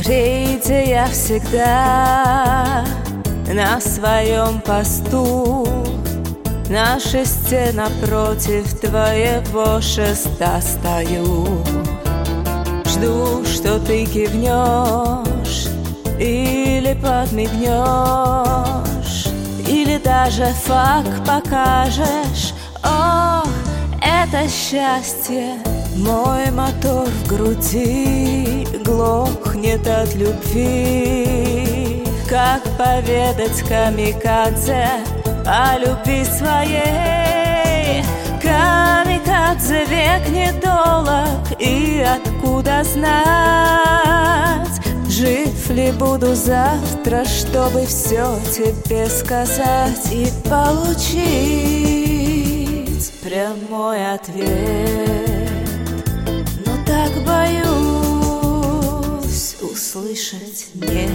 Прийди, я всегда на своем посту, на шесте напротив твоего шеста стою. Жду, что ты кивнешь или подмигнешь, или даже факт покажешь. Ох, это счастье, мой мотор в груди глохнет от любви. Как поведать камикадзе о любви своей? Камикадзе век недолог, и откуда знать, жив ли буду завтра, чтобы все тебе сказать и получить прямой ответ. Но так боюсь услышать нет.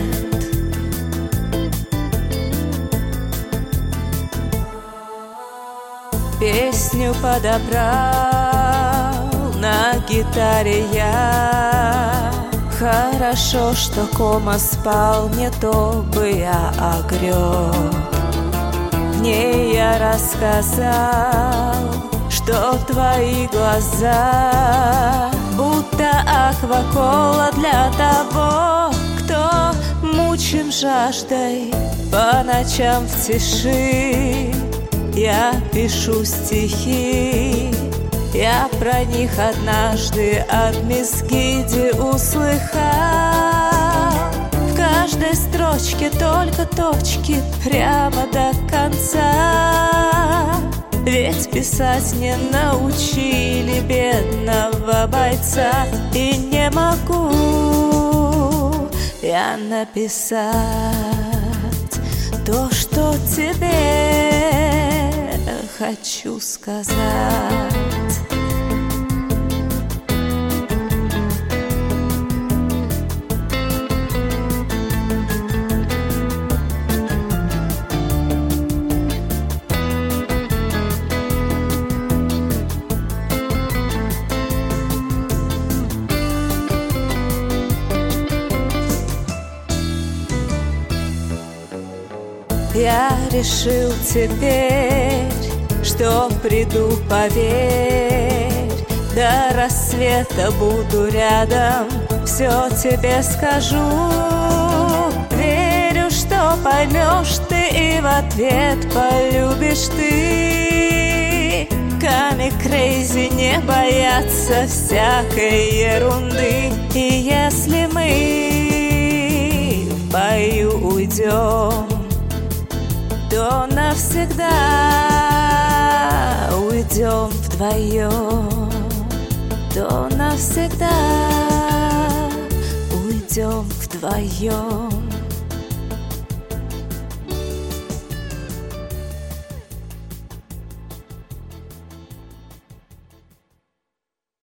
Песню подобрал на гитаре я. Хорошо, что Кома спал, не то бы я огреб. В ней я рассказал, что твои глаза будто аквакола для того, кто мучим жаждой по ночам в тиши. Я пишу стихи, я про них однажды от мисс Гиди услыхал. В каждой строчке только точки прямо до конца. Ведь писать не научили бедного бойца. И не могу я написать то, что тебе хочу сказать. Я решил теперь, что приду, поверь, до рассвета буду рядом, все тебе скажу. Верю, что поймешь ты и в ответ полюбишь ты. Камик Крейзи не боятся всякой ерунды. И если мы в бою уйдем, то навсегда уйдем вдвоем, то навсегда уйдем вдвоем.